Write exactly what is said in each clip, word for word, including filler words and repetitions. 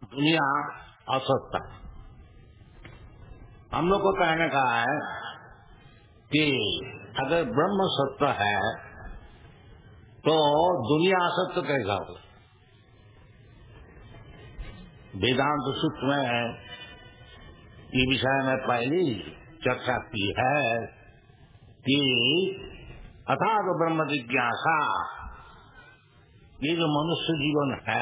दुनिया असत्य है। हम लोग को कहने का है कि अगर ब्रह्म सत्य है तो दुनिया असत्य कैसा हो। वेदांत सूत्र में ये विषय में पहले चर्चा की है कि अथात ब्रह्म जिज्ञासा, ये जो मनुष्य जीवन है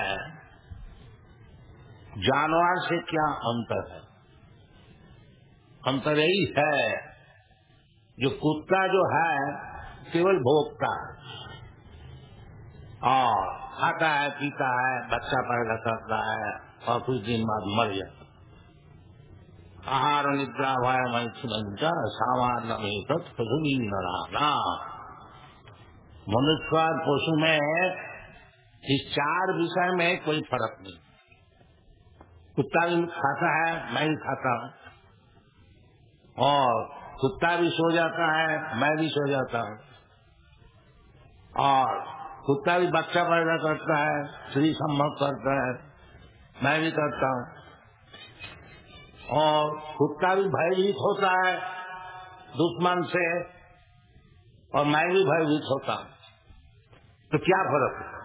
जानवर से क्या अंतर है। अंतर यही है जो कुत्ता जो है केवल भोगता है और खाता है पीता है, बच्चा पैदा करता है और कुछ दिन बाद मर जाता है। आहार निद्रा व्यायाम सामान्य में तत्पशु नाना। मनुष्य पशु में इस चार विषय में कोई फर्क नहीं। कुत्ता भी खाता है, मैं भी खाता हूँ, और कुत्ता भी सो जाता है, मैं भी सो जाता हूँ, और कुत्ता भी बच्चा पैदा करता है, स्त्री संभोग करता है, मैं भी करता हूँ, और कुत्ता भी भयभीत होता है दुश्मन से और मैं भी भयभीत होता हूँ। तो क्या फर्क है?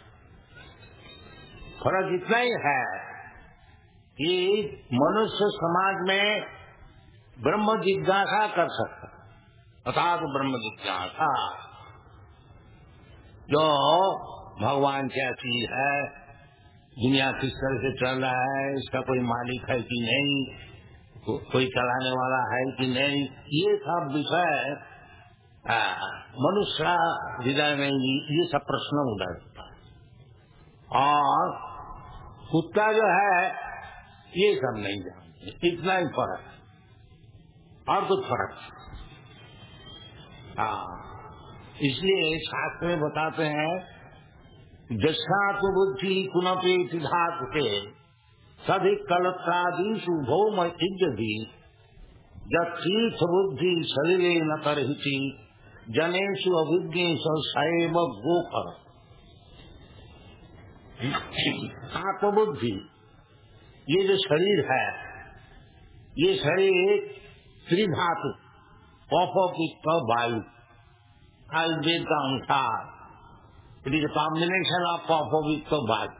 फर्क इतना ही है कि मनुष्य समाज में ब्रह्म जिज्ञासा कर सकता है, अर्थात ब्रह्म जिज्ञासा जो भगवान क्या चीज है, दुनिया किस तरह से चल रहा है, इसका कोई मालिक है कि नहीं, को, कोई चलाने वाला है कि नहीं, ये सब विषय मनुष्य हृदय में ये सब प्रश्न उठता है। और कुत्ता जो है ये सब नहीं जानते, इतना ही फर्क है और कुछ फर्क है। इसलिए शास्त्र में बताते हैं जस्यात् बुद्धि कुनपि सिद्धात् के सधि कलत्रादीषु भौम इज्जति जतीर्थ बुद्धि शरीरे न तरहिति जनेषु अभिज्ञेषु सैव गोकर। आत्मबुद्धि, ये जो शरीर है, ये शरीर त्रिधातु कफ वायु आयुर्वेद का अनुसार it is combination of kapha vayu.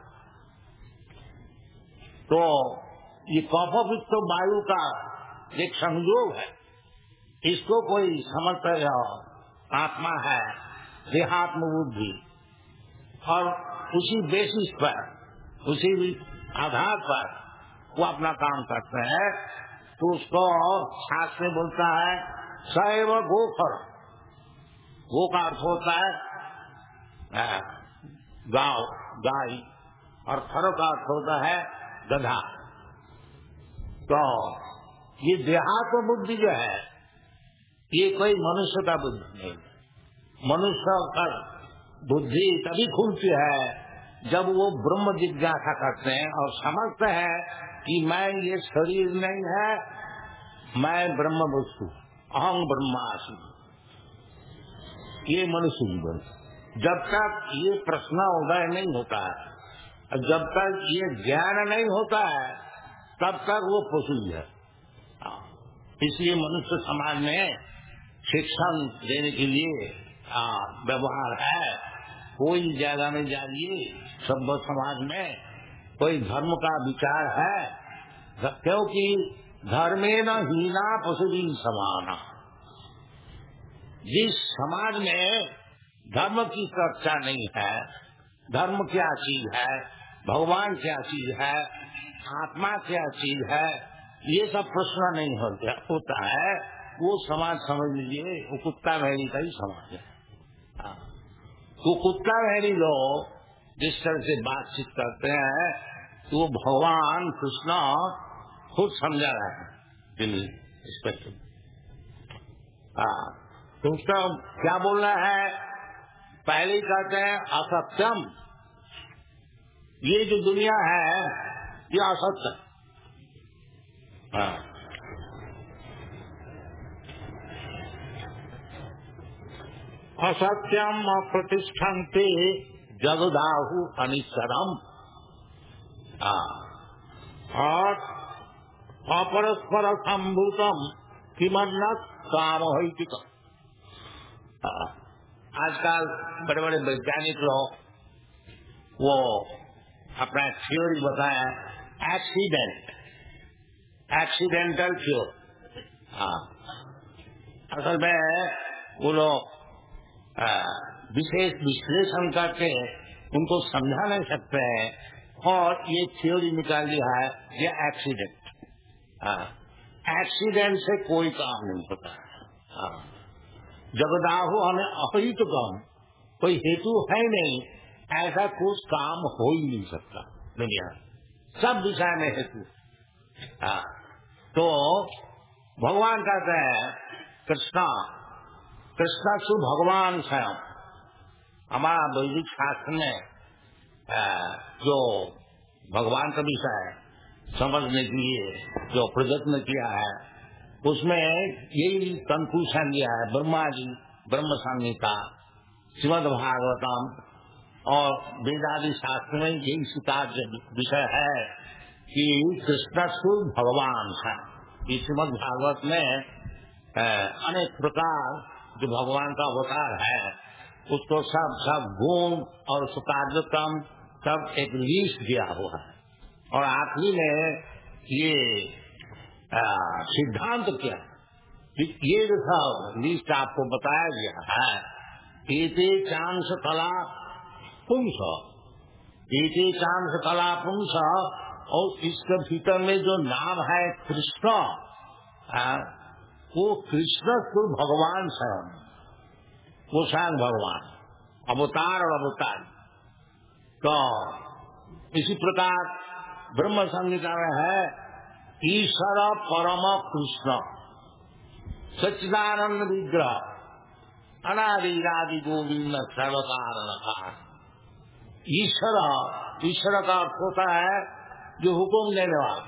तो ये कफ वायु का एक संयोग है, इसको कोई समझता है आत्मा है, देहात्म बुद्धि, और उसी बेसिस पर, उसी आधार पर वो अपना काम करते हैं। तो उसको शास्त्र में बोलता है सैव गोखर। गो का अर्थ होता है गांव, गाय, और खर का अर्थ होता है गधा। तो ये देहात्म बुद्धि जो है ये कोई मनुष्य का बुद्धि नहीं। मनुष्य का बुद्धि तभी खुलती है जब वो ब्रह्म जिज्ञासा करते हैं और समझते हैं कि मैं ये शरीर नहीं है, मैं ब्रह्म वस्तु, अहं ब्रह्मास्मि। ये मनुष्य जीवन, जब तक ये प्रश्न उदय नहीं होता है, जब तक ये ज्ञान नहीं होता है, तब तक वो पशु है। इसलिए मनुष्य समाज में शिक्षण देने के लिए व्यवहार है। कोई ज्यादा नहीं जाइए, सब समाज में कोई धर्म का विचार है, क्योंकि धर्मे न हीना पशुदी समाना। जिस समाज में धर्म की चर्चा नहीं है, धर्म क्या चीज है, भगवान क्या चीज है, आत्मा क्या चीज है, ये सब प्रश्न नहीं होता है, वो समाज समझ लीजिए वो कुत्ता भेड़ी का ही समाज है। वो कुत्ता भेड़ी लोग जिस तरह से बातचीत करते हैं तो वो भगवान कृष्ण खुद समझा रहे हैं इस पर। तो उसका क्या बोलना है, पहले ही कहते हैं असत्यम, ये जो दुनिया है ये असत्य है। असत्यम अप्रतिष्ठन्ते जगदाहु अनिश्चरम। और अपरस्पर संभूतम किमन्न काम हित। आजकल बड़े बड़े वैज्ञानिक लोग वो अपना थ्योरी बताया, एक्सीडेंट, एक्सीडेंटल थ्योरी। हाँ, असल में वो लोग विशेष विश्लेषण करके उनको समझा नहीं सकते हैं और ये थ्योरी निकाल दिया है ये एक्सीडेंट। हाँ, एक्सीडेंट से कोई काम नहीं होता। हाँ, जगदाहु हमें अहित काम, कोई हेतु है नहीं, ऐसा कुछ काम हो ही नहीं सकता दुनिया, सब विषय में हेतु। हाँ, तो भगवान कहते हैं कृष्णा, कृष्णा सु भगवान स्वयं। हमारा वैदिक शास्त्र में जो भगवान का विषय समझने के लिए जो प्रयत्न किया है उसमें यही कंक्लूजन दिया है। ब्रह्मा जी ब्रह्म संहिता, श्रीमद् भागवतम और वेदादि शास्त्र में यही स्वीकार विषय है कि कृष्ण स्वरूप भगवान है। इस श्रीमद् भागवत में अनेक प्रकार जो भगवान का अवतार है उसको सब सब गुण और उसका कार्यक्रम सब एक लिस्ट दिया हुआ है और आखिरी में ये सिद्धांत क्या ये जो सब लिस्ट आपको बताया गया है, एते चांस कला पुंस, एते चांस कला पुंस, और इसके भीतर में जो नाम है कृष्ण, वो कृष्ण को भगवान स्वयं, वो स्वयं भगवान अवतार और अवतार। तो इसी प्रकार ब्रह्म संहिता में है ईश्वर परम कृष्ण सच्चिदानंद विग्रह अनादिरादि गोविंद सर्वकारण। ईश्वर, ईश्वर का अर्थ होता है जो हुक्म देने वाला।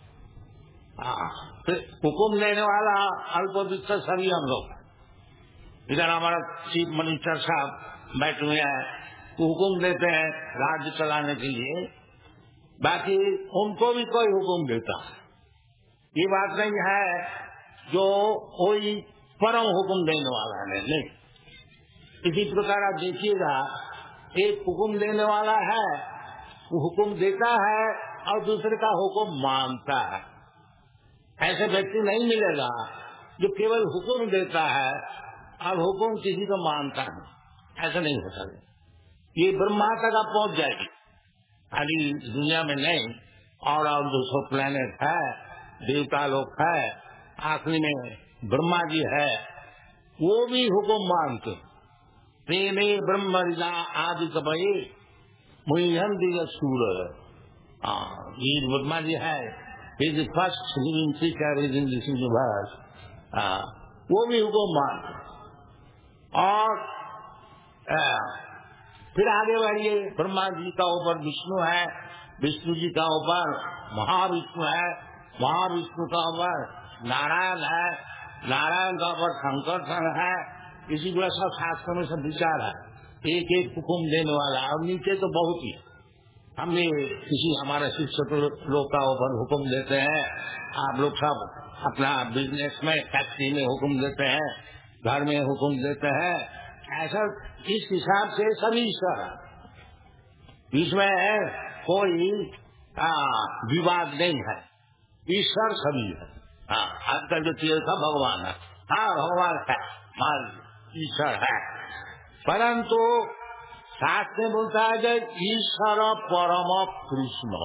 हुक्म देने वाला अल्पविश्वास सभी हम लोग। इधर हमारा चीफ मिनिस्टर साहब बैठे हुए हैं, वो हुक्म देते हैं राज्य चलाने के लिए, बाकी उनको भी कोई हुक्म देता है। ये बात नहीं है जो कोई परम हुक्म देने वाला है, नहीं। इसी प्रकार आप देखिएगा एक हुक्म देने वाला है, वो हुक्म देता है और दूसरे का हुक्म मानता है। ऐसे व्यक्ति नहीं मिलेगा जो केवल हुक्म देता है और हुक्म किसी को मानता है, ऐसा नहीं होता। ये ब्रह्मा तक आप पहुंच जाएगी, खाली दुनिया में नहीं, और और जो सौ प्लेनेट है, देवता लोग है, आखिरी में ब्रह्मा जी है, वो भी हुक्म मानते। प्रेमे ब्रह्म आदि कपये मुहन दिया सूर, ये ब्रह्मा जी है, is first living creature is in this universe, वो भी हुक्म मानते। और आ, फिर आगे बढ़िए, ब्रह्मा जी का ऊपर विष्णु है, विष्णु जी का ऊपर महाविष्णु है, महाविष्णु का ऊपर नारायण है, नारायण का ऊपर शंकर है। इसी तरह सब शास्त्र में सब विचार है, एक एक हुक्म देने वाला। और नीचे तो बहुत ही हमने किसी हमारे शिक्षक लोग का ऊपर हुक्म देते हैं, आप लोग सब अपना बिजनेस में फैक्ट्री में हुक्म देते हैं, घर में हुक्म देते हैं, ऐसा इस हिसाब से सभी ईश्वर है। इसमें कोई आ, विवाद नहीं है, ईश्वर सभी है। हाँ, आजकल जो चीज था भगवान है, हाँ भगवान है, मान ईश्वर है, परंतु शास्त्र में बोलता है कि ईश्वर परम कृष्ण।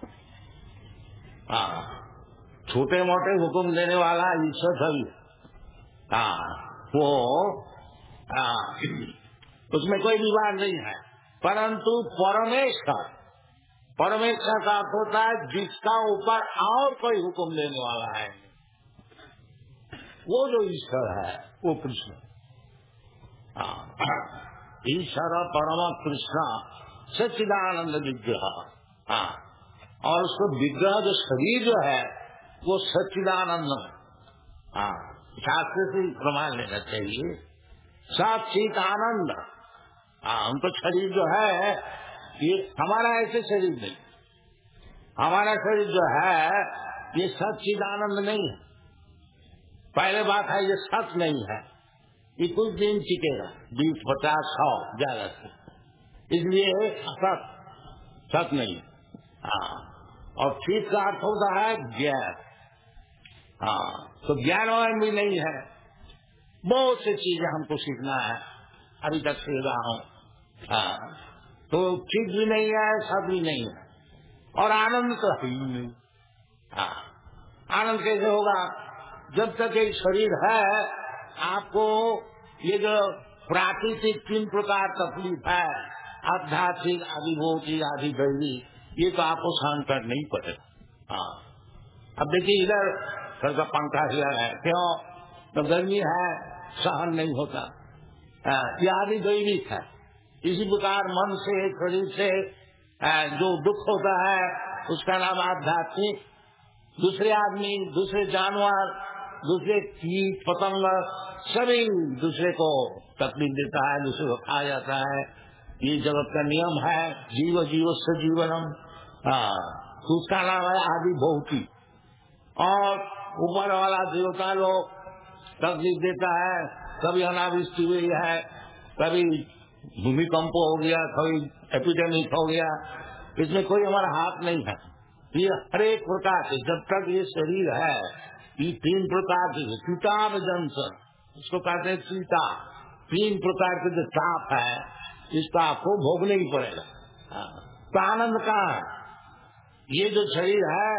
हाँ, छोटे मोटे हुक्म देने वाला ईश्वर सभी। हाँ, वो हाँ, उसमें कोई विवाद नहीं है, परंतु परमेश्वर, परमेश्वर का अर्थ होता है जिसका ऊपर और कोई हुक्म देने वाला है, वो जो ईश्वर है वो कृष्ण। ईश्वर परम कृष्ण सच्चिदानंद विग्रह। हाँ, और उसको विग्रह जो शरीर जो है वो सच्चिदानंद। हाँ, शास्त्र से प्रमाण लेना चाहिए, सच्चित आनंद। हाँ, उनको शरीर जो है ये हमारा ऐसे शरीर नहीं, हमारा शरीर जो है ये सच्चिदानंद नहीं है। पहले बात है ये सच नहीं है, ये कुछ दिन टिकेगा, बीस पचास सौ ज्यादा से, इसलिए सच सच नहीं। हाँ, और ठीक का अर्थ होता है ज्ञान। हाँ, तो ज्ञानवान भी नहीं है। बहुत सी चीजें हमको सीखना है, अभी तक सीख रहा हूँ। हाँ, तो ठीक भी नहीं है, सब भी नहीं है, और आनंद तो है ही नहीं। हाँ, आनंद कैसे होगा? जब तक एक शरीर है, आपको ये जो प्राकृतिक तीन प्रकार तकलीफ है, आध्यात्मिक, आधिभौतिक, आधिदैविक, ये तो आपको सहन करना ही पड़ेगा। हाँ, अब देखिए इधर घर का पंखा हिला है, क्यों? तो गर्मी है, सहन नहीं होता। हाँ, ये आधिदैविक है। इसी प्रकार मन से, शरीर से जो दुख होता है उसका नाम आध्यात्मिक। दूसरे आदमी, दूसरे जानवर, दूसरे कीट पतंग सभी दूसरे को तकलीफ देता है, दूसरे को खाया जाता है। ये जगत का नियम है, जीव जीव से जीवनम। हाँ, उसका नाम है आधिभौतिक। और ऊपर वाला देवता लोग तकलीफ देता है, कभी अनावृष्टि हुई है, कभी भूमिकंप हो गया, कभी एपिडेमिक हो गया, इसमें कोई हमारा हाथ नहीं है। ये हर एक प्रकार से जब तक ये शरीर है, ये तीन प्रकार के चीताव जंतर, इसको कहते हैं चीता, तीन प्रकार के जो ताप है, इसका आपको भोगना ही पड़ेगा। तो आनंद कहाँ है? ये जो शरीर है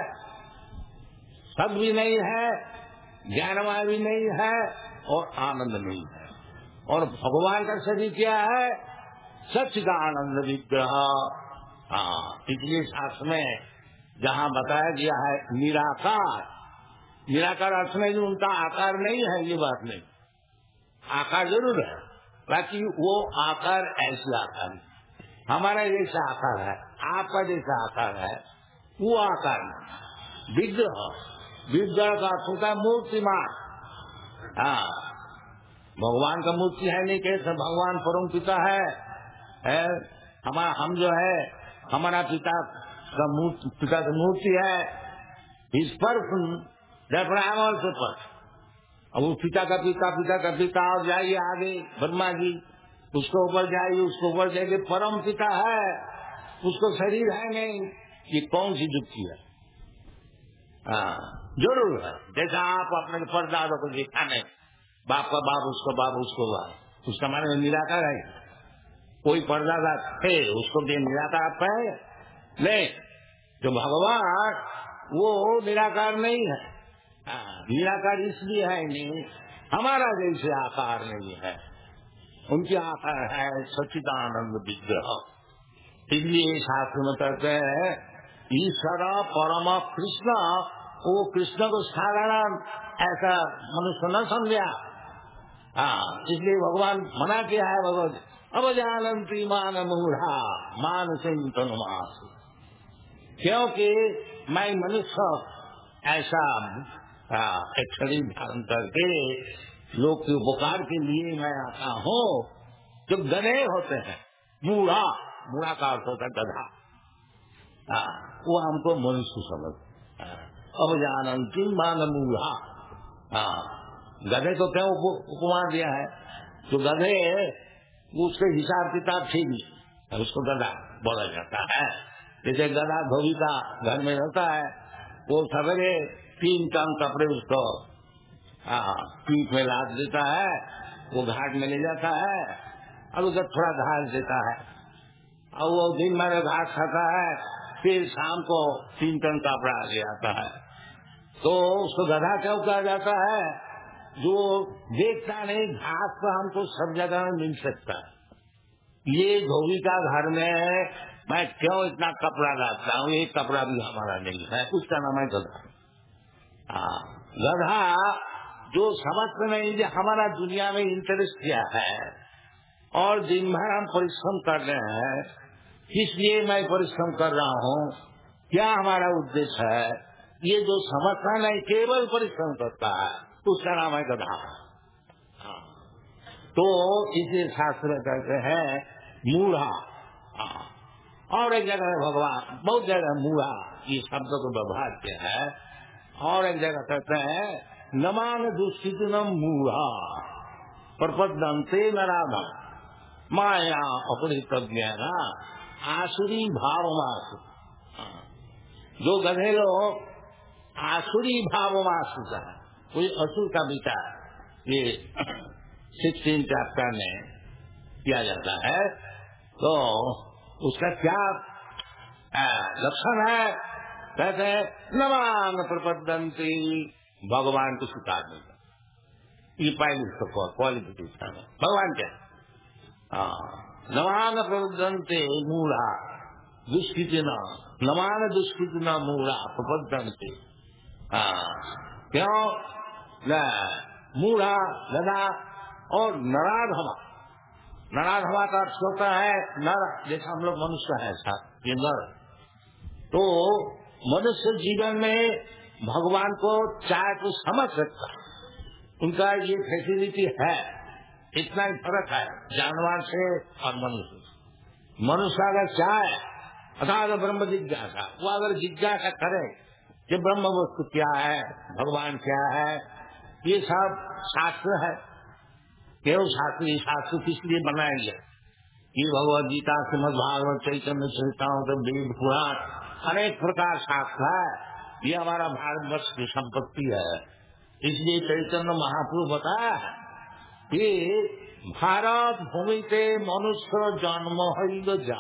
सब भी नहीं है, ज्ञानमय भी नहीं है, और आनंद नहीं है। और भगवान का शरीर क्या है? सच्चिदानंद विग्रह। हाँ, इसलिए शास्त्र में जहाँ बताया गया है निराकार, निराकार अर्थ में उनका आकार नहीं है, ये बात नहीं। आकार जरूर है, बाकी वो आकार ऐसी आकार नहीं। हमारा जैसा आकार है, आपका जैसा आकार है, वो आकार नहीं। विग्रह, विग्रह का अर्थ होता है मूर्तिमान। हाँ, भगवान का मूर्ति है नहीं, कैसे? भगवान परम पिता है, है? हमारा हम जो है हमारा पिता का मूर्ति, पिता की मूर्ति है। इस पर से पर अब वो पिता का पिता, पिता का पिता, और जाइए आगे ब्रह्मा जी, उसको ऊपर जाइए, उसको ऊपर जाइए, परम पिता है, उसको शरीर है नहीं। ये कौन सी युक्ति है? हाँ, जरूर है। जैसा आप अपने परदादों को देखा नहीं, बाप का बाप, उसको बाप, उसको बाप, उसका माने निराकार है। कोई परदादा थे, उसको भी निराकार आप है नहीं। जो भगवान वो निराकार नहीं है। हाँ, निराकार इसलिए है नहीं, हमारा जैसे आकार नहीं है, उनके आकार है सच्चिदानंद विग्रह। इसलिए शास्त्र में कहते हैं ईश्वर परम कृष्ण, वो कृष्ण को साधारण ऐसा मनुष्य न समझा। हाँ, इसलिए भगवान मना किया है, भगवत अब जानती मान मूढ़ा मान चिंतन मास, क्योंकि मैं मनुष्य ऐसा एक शरीर धारण करके लोग के उपकार के लिए मैं आता हूँ। जो गधे होते हैं, मूढ़ा, मूढ़ा का अर्थ होता है गधा, हाँ, वो हमको मनुष्य समझ। अब जानती मान मूढ़ा, हाँ, गधे को क्यों उपमा दिया है? तो गधे उसके हिसाब किताब ठीक नहीं, उसको गधा बोला जाता है। जैसे गधा धोबी का घर में रहता है, वो सवेरे तीन टन कपड़े उसको पीठ में लाद देता है, वो घाट में ले जाता है, और उधर थोड़ा घास देता है, और वो दिन भर घास खाता है, फिर शाम को तीन टन कपड़ा ले आता है। तो उसको गधा क्यों कहा जाता है? जो देखता नहीं, घास तो हमको सब जगह में मिल सकता है। ये धोबी का घर में है, मैं क्यों इतना कपड़ा लाता हूँ? एक कपड़ा भी हमारा नहीं है, उसका नाम है गधा। हाँ, गधा जो समझते नहीं कि हमारा दुनिया में इंटरेस्ट क्या है, और दिन भर हम परिश्रम कर रहे हैं, किस लिए मैं परिश्रम कर रहा हूँ, क्या हमारा उद्देश्य है, ये जो समझता नहीं, केवल परिश्रम करता है, उसका नाम है गधा। हाँ, तो इसे शास्त्र कहते हैं मूढ़ा। हाँ, और एक जगह भगवान, बहुत जगह मूढ़ा ये शब्द को व्यवहार किया है, और एक जगह कहते हैं नमान दुष्कृतिनम मूढ़ा प्रपद्यन्ते नराधा माया अपरितज्ञाना आसुरी भावमासु। जो गधे लोग आसुरी भावमासु का, कोई असुर का विचार ये सिक्सटीन चैप्टर में किया जाता है, तो उसका क्या लक्षण है? कहते हैं नमान प्रपद्यन्ते, भगवान को स्वीकार नहीं करते। ये पहली क्वालिफिकेशन है। भगवान क्या? नमान प्रपद्यन्ते मूढ़ा दुष्कृतिना, नमान दुष्कृतिना मूढ़ा प्रपद्यन्ते। क्यों? न मूढ़ा गधा और नराधमा। नराधमा का अर्थ होता है नर, जैसा हम लोग मनुष्य है साथ ये नर। तो मनुष्य जीवन में भगवान को चाहे तो समझ सकता, उनका ये फैसिलिटी है, इतना ही फर्क है जानवर से और मनुष्य से। मनुष्य अगर चाहे अर्थात ब्रह्म जिज्ञासा, वो अगर जिज्ञासा करे कि ब्रह्म वस्तु क्या है, भगवान क्या है, ये सब शास्त्र है। केवल शास्त्र, ये शास्त्र किस लिए बनाएंगे? ये भगवद गीता, श्रीमद् भागवत, चैतन्य चरितामृत, वेद पुराण, अनेक प्रकार शास्त्र है। ये हमारा भारतवर्ष की संपत्ति है। इसलिए चैतन्य महाप्रभु बताया कि भारत भूमि से मनुष्य जन्म है जा,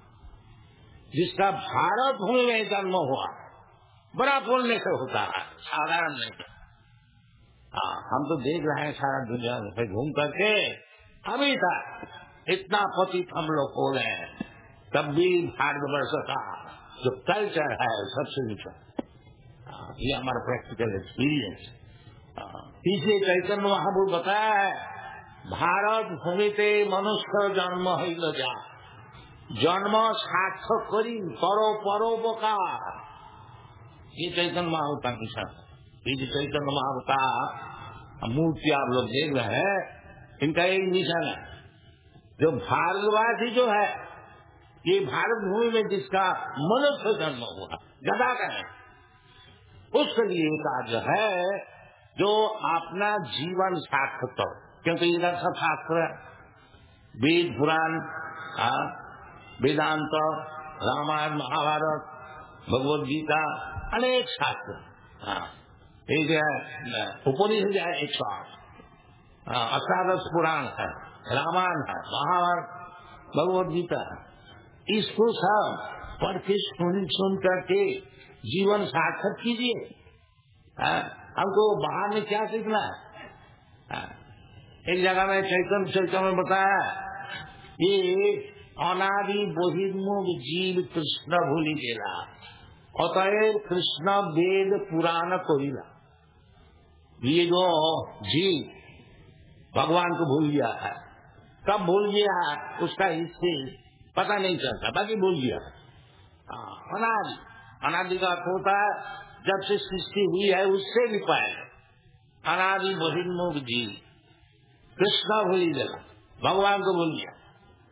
जिसका भारत भूमि में जन्म हुआ बड़ा पुण्य से होता है, साधारण नहीं। हाँ, हम तो देख रहे हैं सारा दुनिया से घूम करके अभी तक इतना पतित हम लोग हो रहे हैं, तब भी भारतवर्ष का जो कल्चर है सबसे नीचा। ये हमारा प्रैक्टिकल एक्सपीरियंस। तीसरे चैतन्य महाप्रभु बताया है भारत भूमि से मनुष्य जन्म है जा, जन्म सार्थक करी करो परोपकार। ये चैतन्य महाप्रभु का निशान है। ये जो चैतन्य महाप्रभु का मूर्ति आप लोग देख रहे हैं, इनका एक निशान है। जो भारतवासी जो है, ये भारत भूमि में जिसका मनुष्य जन्म हुआ, गदा का है, उसके लिए कार्य है जो अपना जीवन सार्थक, क्योंकि इधर सब शास्त्र है, वेद पुराण, वेदांत, रामायण, महाभारत, भगवद गीता, अनेक शास्त्र, एक है उपनिषद है, एक सौ आठ, अष्टादश पुराण है, रामायण है, महाभारत, भगवद गीता है। इसको सब पढ़ के सुन सुन करके जीवन सार्थक कीजिए। हमको बाहर में क्या सीखना है? एक जगह में चैतन्य चैतन्य में बताया ये अनादि बहिर्मुख जीव कृष्ण भूली गेला, अतएव कृष्ण वेद पुराण कोहिला। ये जो जीव भगवान को भूल गया है, कब भूल गया है उसका इससे पता नहीं चलता, बाकी भूल गया है। अनादि, अनादि का अर्थ होता है जब से सृष्टि हुई है उससे भी पहले। अनादि बहिर्मुख जीव कृष्ण भूल गया, भगवान को भूल गया,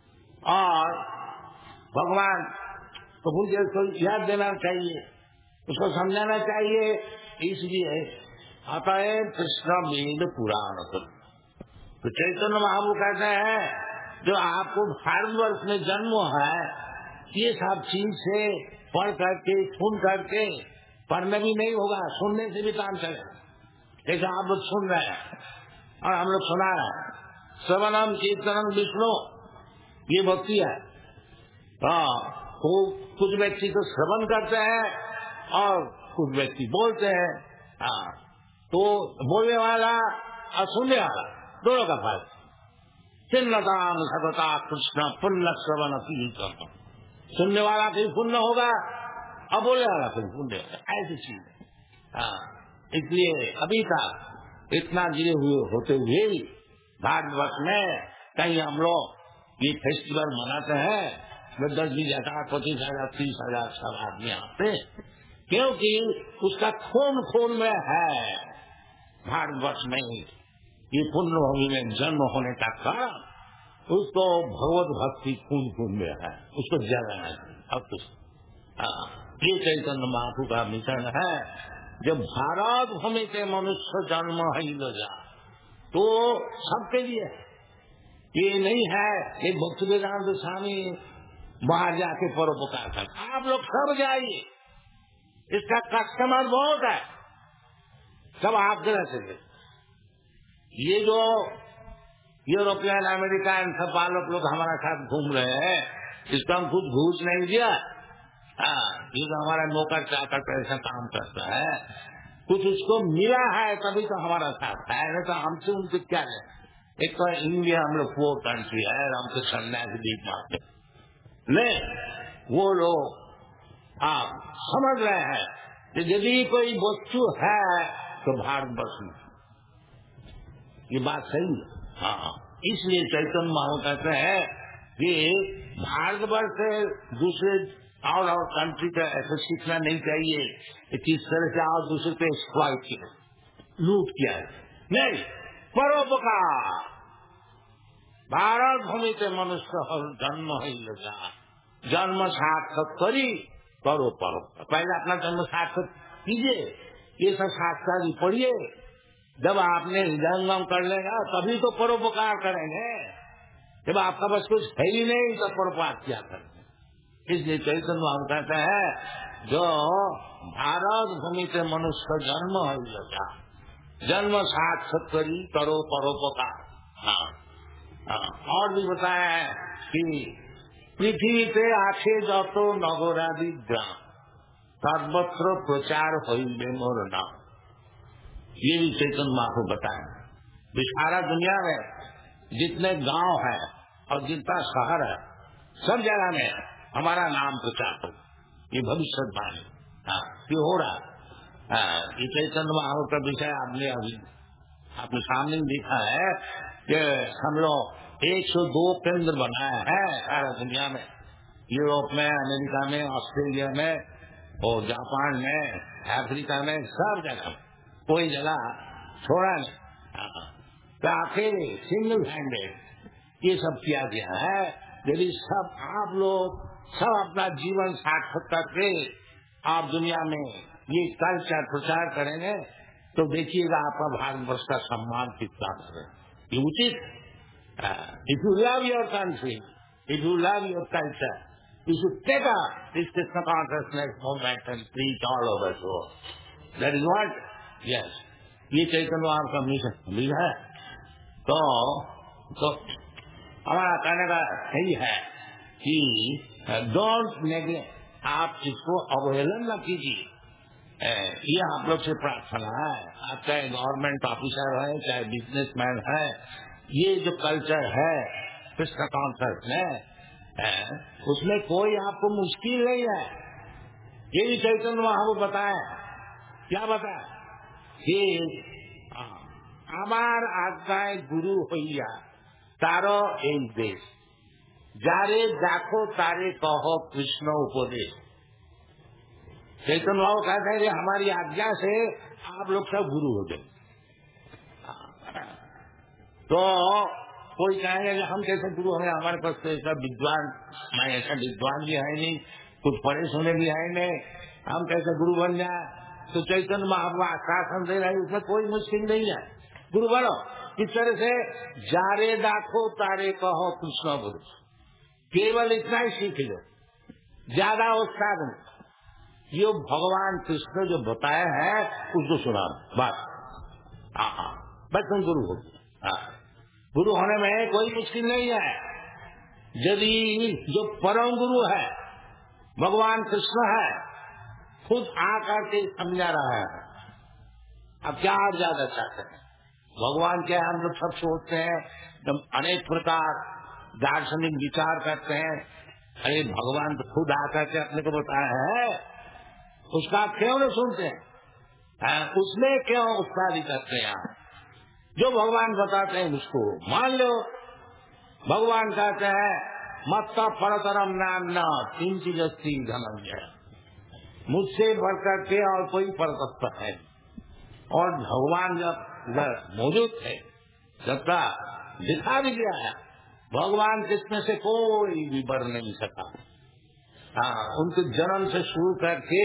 और भगवान तो भूल गया, उसको याद देना चाहिए, उसको समझाना चाहिए। इसलिए अतएव कृष्ण वेद पुराण। तो चैतन्य महाप्रभु कहते हैं जो आपको भारतवर्ष में जन्म है, ये सब चीज से पढ़ करके सुन करके, पढ़ने भी नहीं होगा, सुनने से भी काम चलेगा। जैसा आप लोग सुन रहे हैं और हम लोग सुना रहे हैं, श्रवणम कीर्तनम विष्णु, ये भक्ति है। हाँ, तो कुछ व्यक्ति तो श्रवण करते हैं और कुछ व्यक्ति बोलते हैं। हाँ, तो बोलने वाला और सुनने वाला दोनों का फायदा। चिन्नताम सतता कृष्ण पुण्य श्रवण कीर्तन, सुनने वाला फिर पुण्य होगा और बोलने वाला फिर पुण्य होगा, ऐसी चीज है। हाँ, इसलिए अभी तक इतना गिरे हुए होते हुए भी भारतवर्ष में कहीं हम लोग ये फेस्टिवल मनाते हैं, में दस बीस हजार पच्चीस हजार तीस हजार सब आदमी आते, क्योंकि उसका खून खून में है। भारतवर्ष में ये पुण्य भूमि में जन्म होने का कारण उसको भगवत भक्ति खून खून में है, उसको जगाना चाहिए। अब कुछ ये चैतन्य महाप्रभु का मिशन है। जब भारत भूमि के मनुष्य जन्म ही लो जा, तो सबके लिए ये नहीं है एक भक्ति वेदांत स्वामी बाहर जाके परोपकार कर। आप लोग सब जाइए, इसका कस्टमर बहुत है, सब आप जरा से। ये जो यूरोपियन अमेरिकन सब बालक लोग हमारा साथ घूम रहे हैं, इसका हम कुछ घूस नहीं दिया। हाँ, ये तो हमारा नौकर चाकर पैसा काम करता है, कुछ उसको मिला है तभी तो हमारा साथ है, नहीं तो हमसे उनसे क्या है। एक तो इंडिया हम लोग पुअर कंट्री है, हमसे सन्यासी दीप मारते नहीं। वो लोग आप समझ रहे हैं कि यदि कोई वस्तु है तो भारतवर्ष में, ये बात सही है। हाँ, इसलिए चैतन्य महाप्रभु कहते हैं कि भारतवर्ष से दूसरे और और कंट्री का ऐसा सीखना नहीं चाहिए कि किस तरह से और दूसरे पे एक्सप्लॉइट किया, लूट किया है। नहीं, परोपकार। भारत भूमि के मनुष्य जन्म ही लगा, जन्म सार्थक करी करो परोपकार। पहले अपना जन्म सार्थक कीजिए, ये सब शास्त्र पढ़िए। जब आपने जन्म कर लेगा तभी तो परोपकार करेंगे। जब आपका बस कुछ है ही नहीं तो परोपकार क्या करेंगे। इसलिए चैतन्य महाप्रभु कहते हैं जो भारत भूमि से मनुष्य जन्म है लगा, जन्म सार्थक करी करो परोपकार। हाँ, हाँ, और भी बताया है कि पृथ्वी पे आखे जातो नगरादि ग्राम, सर्वत्र प्रचार होइले मोर नाम। ये भी चैतन्य महाप्रभु बताए। सारा दुनिया में जितने गांव है और जितना शहर है, सब जगह में हमारा नाम प्रचार हो, ये भविष्यवाणी ये हो रहा। ये चैतन्य महाप्रभु का विषय आपने अभी आपने सामने देखा है कि हम लोग एक सौ दो केंद्र बनाए हैं सारा दुनिया में, यूरोप में, अमेरिका में, ऑस्ट्रेलिया में और जापान में, अफ्रीका में, सब जगह कोई जगह छोड़ा नहीं। तो अकेले सिंगल हैंडेड ये सब किया गया है। यदि सब आप लोग सब अपना जीवन सार्थक करके आप दुनिया में ये कल्चर प्रचार करेंगे तो देखिएगा आपका भारतवर्ष का सम्मान कितना है। ये उचित। If you love your country, if you love your culture, you should take up this Krishna consciousness movement and preach all over the world. That is what, yes, ये चैतन्य आपका मिशन भी है। तो, तो हमारा कहने का यही है कि डोंट नेग्लेक्ट, आप इसको अवहेलन न कीजिए। ये आप लोग से प्रार्थना है। आप चाहे गवर्नमेंट ऑफिसर है, चाहे बिजनेसमैन है, ये जो कल्चर है कृष्ण कॉन्शियस में, उसमें कोई आपको मुश्किल नहीं है। ये भी चैतन्य महाप्रभु बताए। क्या बताए कि আমার আজ্ঞায় গুরু হইয়া তারো এই দেশ, যারে দেখো तारे कहो कृष्ण उपदेश। चैतन्य बाबू कहते हैं कि हमारी आज्ञा से आप लोग सब गुरु हो गए। तो कोई कहेंगे कि हम कैसे गुरु हमें, हमारे पास तो ऐसा विद्वान, मैं ऐसा विद्वान भी है नहीं, कुछ पढ़े सुने भी है नहीं, हम कैसे गुरु बन जाए। तो चैतन्य महाप्रभु आश्वासन दे रहे, उसमें कोई मुश्किल नहीं है, गुरु बनो। इस तरह से जारे दाखो तारे कहो कृष्ण गुरु, केवल इतना ही सीख लो, ज्यादा उत्साह नहीं। ये भगवान कृष्ण जो बताया है उसको सुना बस। हाँ, बस तुम गुरु हो। गुरु होने में कोई मुश्किल नहीं है। यदि जो परम गुरु है भगवान कृष्ण है, खुद आकर के समझा रहा है, अब क्या आप ज्यादा चाहते हैं। भगवान क्या हम लोग सब सोचते हैं, जब अनेक प्रकार दार्शनिक विचार करते हैं, अरे भगवान तो खुद आकर के अपने को बताया है, उसका क्यों नहीं सुनते हैं, उसमें क्यों उत्साहित करते हैं। जो भगवान बताते हैं उसको मान लो। भगवान कहते हैं मत्ता परतरम नाम न किंचित जस्ती धनंजय, मुझसे बढ़कर के और कोई परतत्व है। और भगवान जब मौजूद थे, जब तक दिखा भी गया है, भगवान कृष्ण से कोई भी बढ़ नहीं सका। हाँ, उनके जन्म से शुरू करके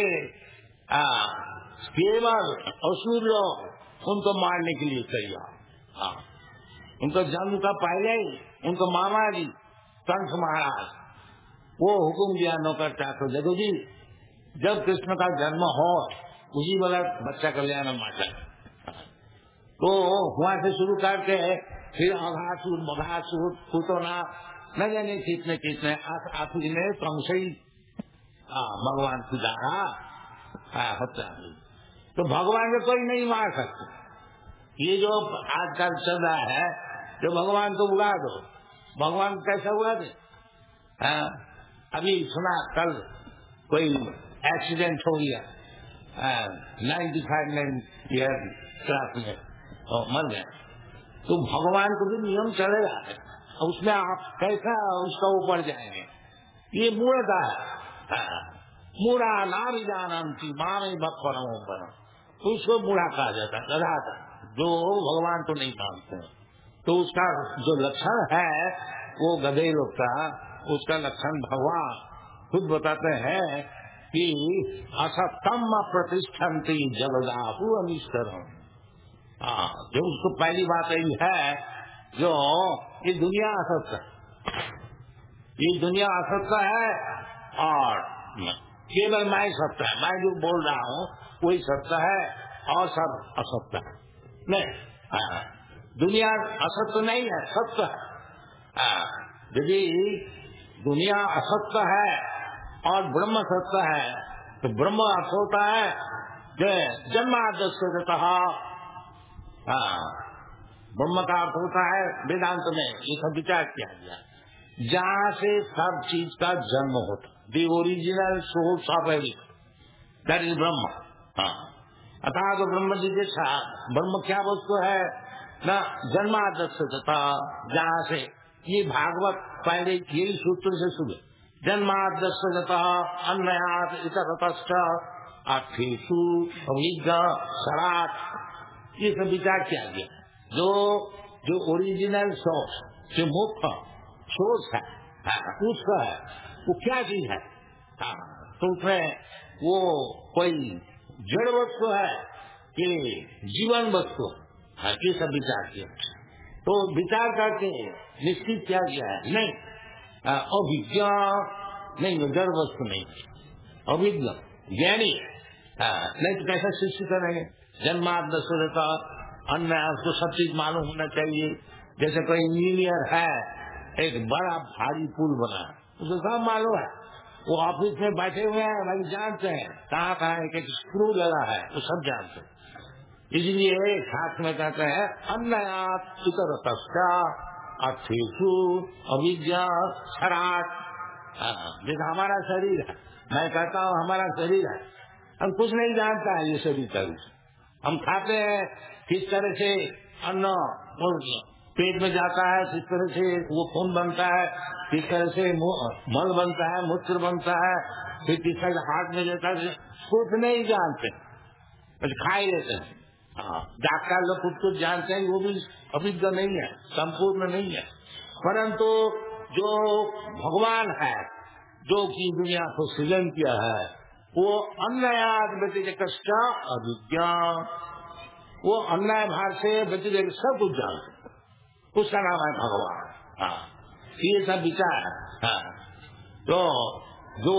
केवल असुर लोग उनको मारने के लिए तैयार। हाँ, उनका जन्म का पहले ही उनको मामा जी कंस महाराज वो हुक्म दिया नौकर चाकर देखो जी, जब कृष्ण का जन्म हो उसी वाला बच्चा कल्याण माता। तो वहां से शुरू करके फिर अघासुर मघासुर पुतना न जाने कितने कितने आखिर में कंस ही भगवान की द्वारा हत्या हुई। तो भगवान को कोई नहीं मार सकते। ये जो आजकल चल रहा है जो भगवान को उड़ा दो, भगवान कैसे उड़ा दे? हाँ, अभी सुना कल कोई एक्सीडेंट हो गया नाइन्टी फाइव ईयर क्लास में और मर गए। तो भगवान को भी नियम चलेगा उसमें आप कैसा उसका ऊपर जाएंगे? ये मूढ़ता है। मूढ़ा नाम जानती मामे परम परम, तो उसको मूढ़ा कहा जाता है, गधा था जो भगवान को नहीं मानते। तो उसका जो लक्षण है वो गधे लोग का, उसका लक्षण भगवान खुद बताते हैं कि असतम प्रतिष्ठन्ति जगदाहु अनिष्करम। हाँ, जो उसको पहली बात यही है जो ये दुनिया असत्य है, ये दुनिया असत्य है और केवल मैं सत्य है। मैं जो बोल रहा हूँ वही सत्य है और सब असत्य है। नहीं, दुनिया असत्य नहीं है, सत्य है। यदि दुनिया असत्य है और ब्रह्म सत्य है तो ब्रह्म अर्थ होता है जो जन्माद्यस्य ततः। ब्रह्म का अर्थ होता है वेदांत में ये सब विचार किया गया जहाँ से सब चीज का जन्म होता, the original source of everything that is Brahman. अतः तो ब्रह्म जी जैसा ब्रह्म क्या वस्तु है न जन्माद्यस्य ततः, जहाँ से ये भागवत पहले यही सूत्र से सुने जन्माद्यस्य ततः अन्नयात् इतरतश्च अर्थेषु अभिज्ञा सराट, ये सब विचार किया गया। जो जो ओरिजिनल सोर्स जो मुख्य सोर्स है उसका है वो क्या चीज है? तो उसमें वो कोई जड़ वस्तु है कि जीवन वस्तु है, ये सब विचार किया। तो विचार करके निश्चित किया गया है नहीं अभिज्ञा नहीं, जड़ वस्तु नहीं, अभिज्ञा ज्ञानी नहीं तो कैसा शिष्य करेंगे? जन्माद्यस्य ततः अन्य उसको सब चीज मालूम होना चाहिए। जैसे कोई इंजीनियर है, एक बड़ा भारी पुल बना उसे सब मालूम है, वो ऑफिस में बैठे हुए हैं भाई जानते हैं कहाँ कहाँ एक एक स्क्रू लगा है वो सब जानते हैं। इसलिए साथ में कहते हैं अन्नयात् इतरतश्च अर्थेषु अभिज्ञा सराट। जैसे हमारा शरीर है, मैं कहता हूँ हमारा शरीर है, हम कुछ नहीं जानता है ये शरीर का। हम खाते हैं किस तरह से अन्न पेट में जाता है, किस तरह से वो खून बनता है, किस तरह से मल बनता है, मूत्र बनता है, फिर किस तरह से हाथ में जाता है, कुछ नहीं जानते बस खा ही लेते हैं। डॉक्टर लोग कुछ कुछ जानते हैं, वो भी अभिज्ञ नहीं है, संपूर्ण नहीं है। परंतु जो भगवान है जो की दुनिया को सृजन किया है वो अन्नयात् व्यतिरेकश्च अभिज्ञा, वो अन्याय भाग से व्यतिरेक सब कुछ जानते, उसका नाम है भगवान। हाँ, ये सब विचार है। तो जो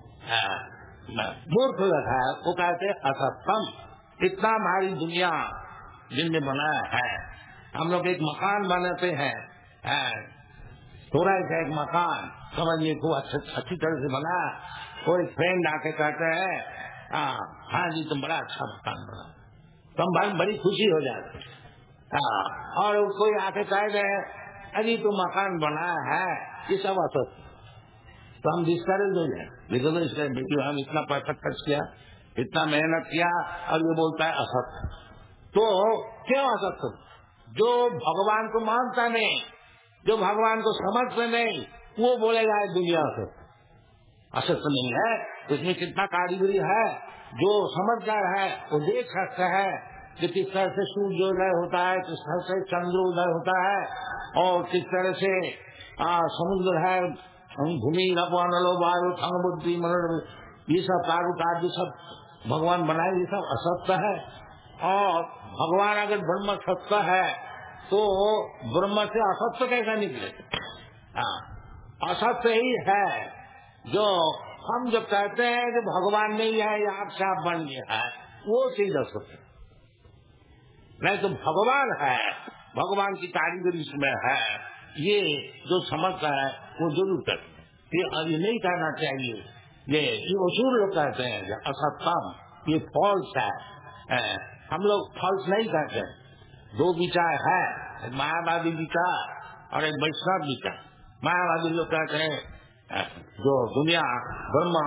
मूर्ख लोग है वो कहते असत्यम, इतना हमारी दुनिया जिनने बनाया है। हम लोग एक मकान बनाते हैं, थोड़ा सा एक मकान समझने को अच्छी तरह से बना, कोई फ्रेंड आके कहते हैं हाँ जी तुम बड़ा अच्छा मकान बना, तो हम बड़ी खुशी हो जाती है। और कोई आके कह रहे अरे तो मकान बनाया है ये सब असत, तो हम डिस्करेज हो जाए, लेकिन हम इतना पैसा खर्च किया, इतना मेहनत किया और ये बोलता है असत। तो क्यों असत? जो भगवान को मानता नहीं, जो भगवान को समझते नहीं, वो बोलेगा दुनिया से असत नहीं है। इसमें कितना कारीगरी है, जो समझदार है वो देख सकता है कि किस तरह से सूर्योदय होता है, किस तरह से चंद्रोदय होता है और किस तरह से आ, समुद्र है हम भूमि नलो वायु थंग बुद्धि मन, ये सब कार्य कार्य सब भगवान बनाए, ये सब असत्य है। और भगवान अगर ब्रह्म सत्य है तो ब्रह्म से असत्य कैसा निकले? हाँ, असत्य ही है। जो हम जब कहते हैं कि भगवान नहीं है या आप साफ बन गया है, वो चीज असत्य, नहीं तो भगवान है, भगवान की कारीगरी इसमें है। ये जो समझता है वो जरूर करते, ये अभी नहीं करना चाहिए। ये ये असुर लोग कहते हैं असत्यम, ये फॉल्स है, है। हम लोग फॉल्स नहीं कहते। दो विचार है, एक मायावादी विचार और एक वैष्णव विचार। मायावादी लोग कहते हैं जो दुनिया ब्रह्म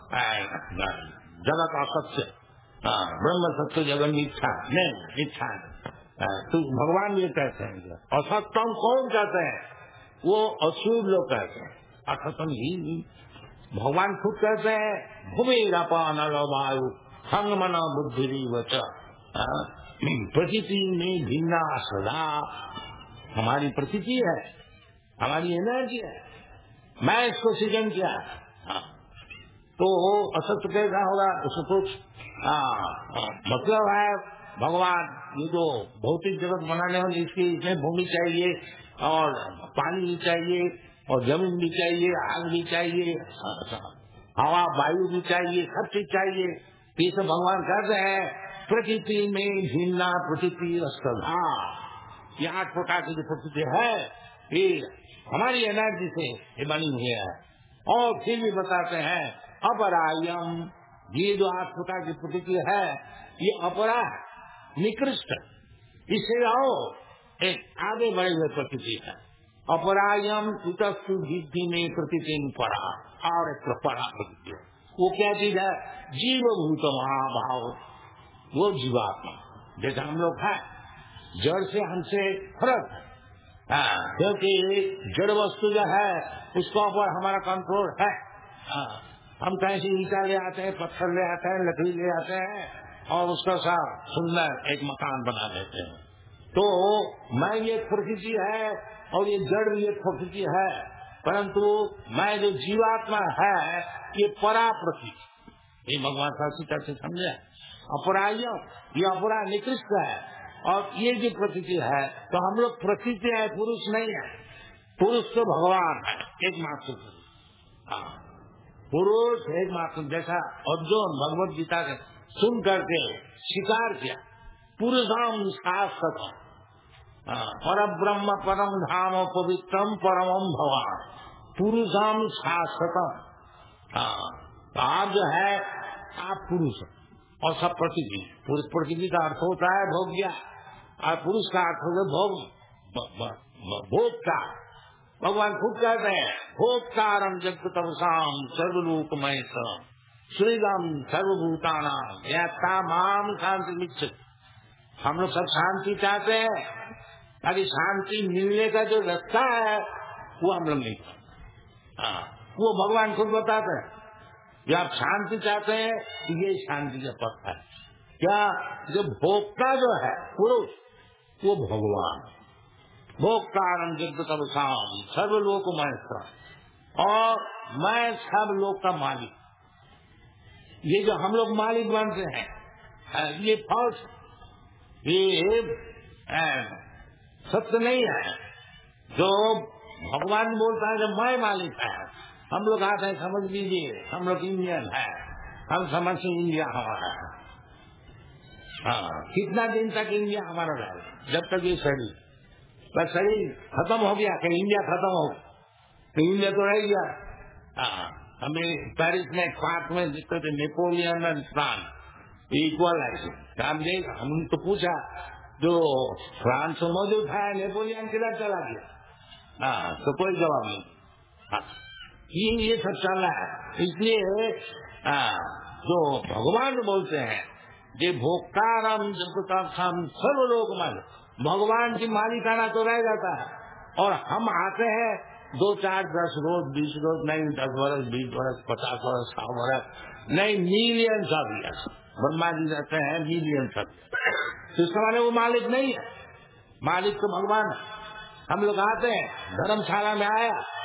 जगत असत्य, ब्रह्म सत्य जगत मिथ्या नहीं, मिथ्या तो भगवान ये कहते हैं। असत्यम कौन कहते हैं? वो असुर लोग कहते हैं। असत्यम ही भगवान खुद कहते हैं भूमि रपान वायु संग मन बुद्धि वच, प्रकृति में भिन्ना सदा। हमारी प्रकृति है, हमारी एनर्जी है, मैं इसको सृजन किया। तो असत्य कैसा होगा? उसको कुछ मतलब है भगवान ये जो भौतिक जगत बनाने वाली, इसकी इसमें भूमि चाहिए और पानी भी चाहिए और जमीन भी चाहिए, आग भी चाहिए, हवा वायु भी चाहिए, सब चीज चाहिए। ये सब भगवान कर रहे हैं। प्रकृति में भिन्ना प्रकृति अष्टधा, ये आठ प्रकार की जो प्रकृति है ये हमारी एनर्जी से ये बनी हुई है। और फिर भी बताते हैं अपरायम, ये जो आठ प्रकार की प्रकृति है ये अपरा है, निकृष्ट, इससे आओ एक आगे बढ़े हुए प्रकृति है। अपरायम उतस्तु बुद्धि में प्रकृति परा, और एक परा प्रकृति, वो क्या चीज है? जीव भूत महाभाव, वो जीवात्मा। जैसे हम लोग है, जड़ से हमसे फर्क है, क्योंकि जड़ वस्तु जो है उसके ऊपर हमारा कंट्रोल है। आ, हम कहीं से ईटा ले आते हैं, पत्थर ले आते हैं, लकड़ी ले आते हैं और उसका सा सुंदर एक मकान बना देते हैं। तो मैं ये प्रकृति है और ये जड़ ये प्रकृति है, परंतु मैं जो जीवात्मा है ये परा प्रकृति, ये भगवान शास्त्री से समझे। अपराय ये अपरा निकृष्ट है और ये जो प्रकृति है, तो हम लोग प्रकृति है, पुरुष नहीं है। पुरुष तो भगवान है एकमात्र, पुरुष एकमात्र। जैसा अर्जुन भगवत गीता के सुन करके स्वीकार किया, पुरुषाम शाश्वत पर ब्रह्म परम धाम पवित्रम परमम भवान, पुरुषाम शाश्वत। आप जो है आप पुरुष और सब प्रकृति। पुरुष प्रकृति का अर्थ होता है भोग्या और पुरुष का अर्थ होता है भोग, भोक्ता। भगवान खुद कहते हैं भोक्तारम जगतवसाम सर्वलोकमय श्रीगम सर्वभूतानाम यथा माम शांति मिच्छति। हम लोग सब शांति चाहते हैं, अभी शांति मिलने का जो रास्ता है वो हम लोग नहीं करते। वो भगवान खुद बताते हैं कि आप शांति चाहते हैं, ये शांति का पथ है। क्या जो भोक्ता जो है पुरुष, वो भगवान। भोक्तारम जगतवसाम सर्वलोकमय, और मैं सब लोक का मालिक। ये जो हम लोग मालिक बनते हैं ये फॉल्स, ये सत्य नहीं है। जो भगवान बोलता है जब मैं मालिक है, हम लोग आते हैं समझ लीजिए हम लोग इंडियन है, हम समझ से इंडिया हमारा है। हाँ, कितना दिन तक इंडिया हमारा रहेगा? जब तक ये शरीर बस शरीर खत्म हो गया कि इंडिया खत्म हो, तो इंडिया तो रह गया। हाँ, हमें पेरिस में एक पार्क में जितने थे नेपोलियन एंड फ्रांस इक्वल है। हम देख हम तो पूछा जो फ्रांस में मौजूद है नेपोलियन किधर चला गया? हाँ, तो कोई जवाब नहीं। हाँ, ये ये सब चल रहा है। इसलिए जो भगवान बोलते हैं जे भोक्तारम जगताम सर्वलोकमय, भगवान की मालिकाना तो रह जाता है और हम आते हैं दो चार दस रोज बीस रोज नहीं, दस वर्ष बीस वर्ष पचास वर्ष सौ वर्ष नहीं, मिलियन सब ईयर ब्रह्मा जी रहते हैं मिलियन सब। तो इसका माने वो मालिक नहीं है, मालिक तो भगवान है। हम लोग आते हैं धर्मशाला में आया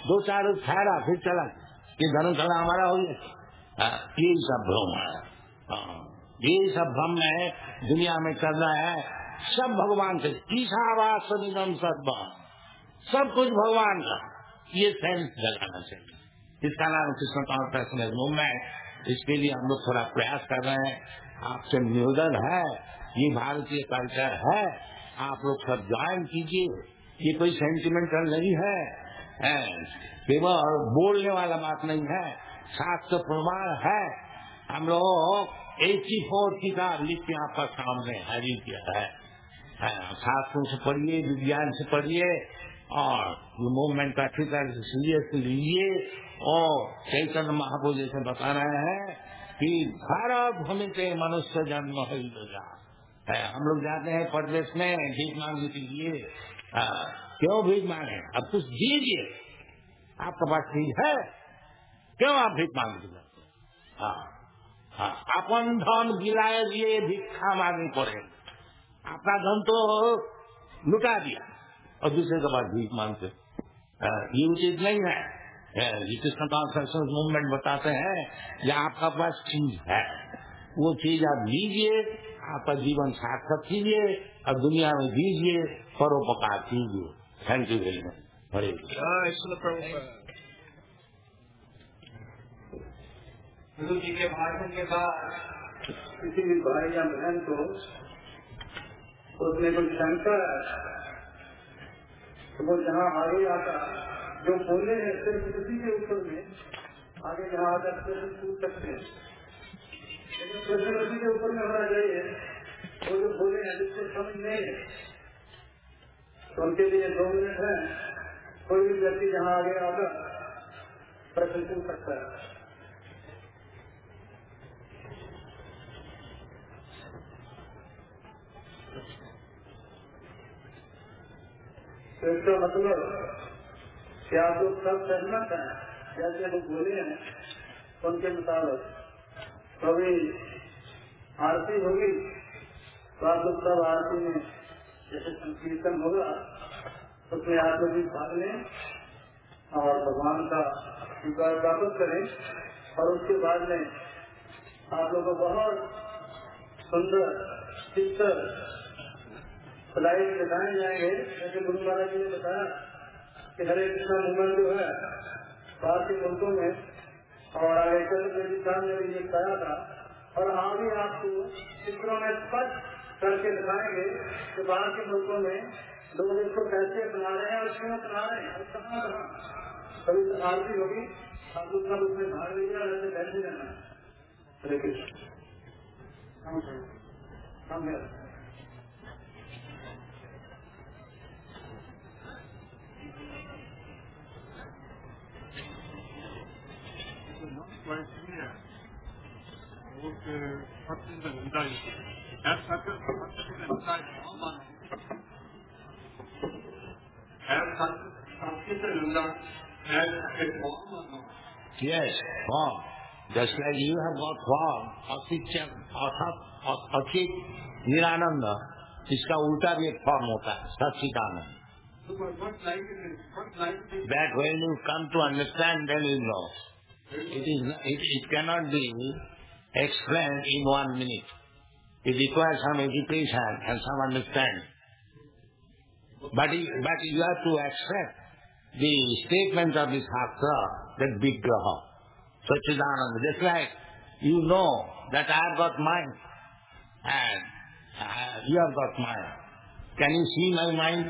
दो चार रोज ठहरा फिर चला, ये धर्मशाला हमारा हो गया। ये सब भ्रम है, ये सब भ्रम है दुनिया में चल रहा है। सब भगवान से, ईशावास निगम सर्व, सब कुछ भगवान का, ये सेंस जगाना चाहिए। इसका नाम कृष्ण कॉन्फ्रेंस मूवमेंट। इसके लिए हम लोग थोड़ा प्रयास कर रहे हैं। आपसे निवेदन है, ये भारतीय कल्चर है, आप लोग सब ज्वाइन कीजिए। ये कोई सेंटिमेंटल नहीं है, केवल बोलने वाला बात नहीं है, शास्त्र प्रमाण है। हम लोग एटी फोर किताब लिख के आपका सामने हाजिर किया है। शास्त्रों से पढ़िए, विज्ञान से पढ़िए और ये मूवमेंट का अच्छी तरह से सीरियस लीजिए। और चैतन्य महाप्रभु जैसे बता रहे हैं कि भारत भूमि पे मनुष्य जन्म है। हम लोग जाते हैं परदेश में भीख मांगने के लिए, क्यों भीख मांगे? अब कुछ दीजिए, आपके पास चीज है, क्यों आप भीख मांगने जाते हैं? हाँ हाँ, अपन धन गिलाए लिए भिक्षा मांगनी पड़े। अपना धन तो लुटा दिया और दूसरे के पास भीख मांगते, ये उचित नहीं है। कृष्ण कॉन्फ्रेंस मूवमेंट बताते हैं कि आपका पास चीज है, वो चीज आप लीजिए, आपका जीवन सार्थक कीजिए और दुनिया में दीजिए, परोपकार कीजिए। Thank you very much. हरे गुरु जी के भाषण के बाद किसी भी भाई या बहन को उसमें कुछ शंका तो वो जहाँ आगे आता, जो बोले हैं सिर्फ उसी के ऊपर में आगे जहाँ आता प्रश्न पूछ सकते हैं, लेकिन प्रश्न उसी के ऊपर में होना चाहिए। वो जो बोले हैं जिसको समझ नहीं है तो उनके लिए दो मिनट है, कोई भी व्यक्ति जहाँ आगे आता प्रश्न पूछ सकता है। तो इसका मतलब कि आप लोग सब सहमत हैं, जैसे लोग बोले हैं उनके मुताबिक कभी आरती होगी तो आप लोग सब आरती में जैसे संकीर्तन होगा उसमें आप लोग भी भाग लें और भगवान का स्वीकार प्राप्त करें। और उसके बाद में आप लोग को बहुत सुंदर चित्र फ्लाइट दिखाए जाएंगे। जैसे गुरु महाराज जी ने बताया कि हरे कृष्णा मूवमेंट जो है बाहर के मुल्कों में और आगे हिंदुस्तान ने भी ये बताया था, और आगे आपको चित्रों में स्पष्ट करके दिखाएंगे कि बाहर के मुल्कों में लोग इसको कैसे अपना रहे हैं और क्यों अपना रहे हैं और कहाँ कहाँ। कभी आरती होगी, आप लोग सब उसमें भाग लीजिए और ऐसे बैठे रहना। हरे कृष्ण। हम right here, would uh, practice and die. As practice and die, as practice and die, as a form. Yes, form. Just like you have got form, Asitya, Achit, Nirananda, इसका उल्टा भी एक फॉर्म होता है, सच्चिदानंद। That when you come to understand, then you know. It is it, it cannot be explained in one minute. It requires some education and some understanding. But but you have to accept the statement of the Shastra, that Vigraha, Satchidananda. Just like you know that I have got mind and uh, you have got mind. Can you see my mind?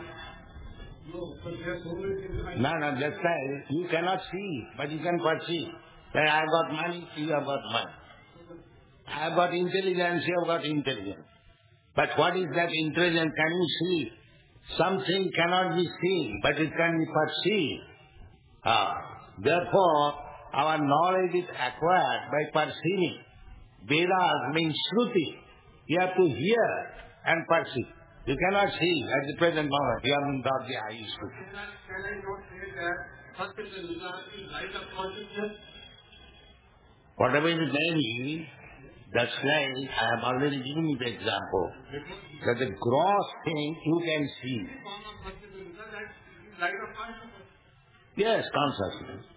No, no, that's right. You cannot see, but you can perceive. That I have got money, you have got money. I have got intelligence, you have got intelligence. But what is that intelligence? Can you see? Something cannot be seen, but it can be perceived. Ah, therefore, our knowledge is acquired by perceiving. Vedas means Shruti. You have to hear and perceive. You cannot see at the present moment. You haven't got the eyes to see. Can I not say that such is the light of consciousness? Whatever it may be, that's why I have already given you the example that the gross thing you can see. Yes, consciousness.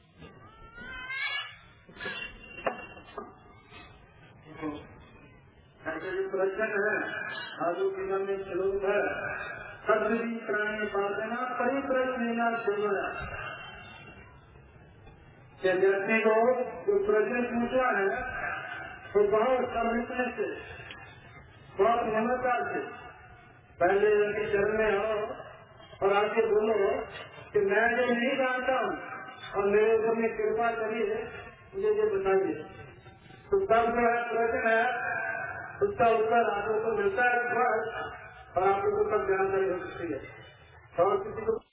ऐसे जो प्रश्न है आरोग्य में श्लोक है सभी प्राणी पालना परिप्रश्न सेवना के व्यक्ति को जो प्रश्न पूछा है तो बहुत समझने से बहुत नम्रता से पहले उनके चरण में आओ और आके बोलो कि मैं जो नहीं जानता हूँ और मेरे ऊपर में कृपा करिए मुझे ये बताइए। तो तब जो है प्रश्न है उसका उत्तर आप लोग को मिलता है और आप लोगों को जानकारी हो सकती है और किसी को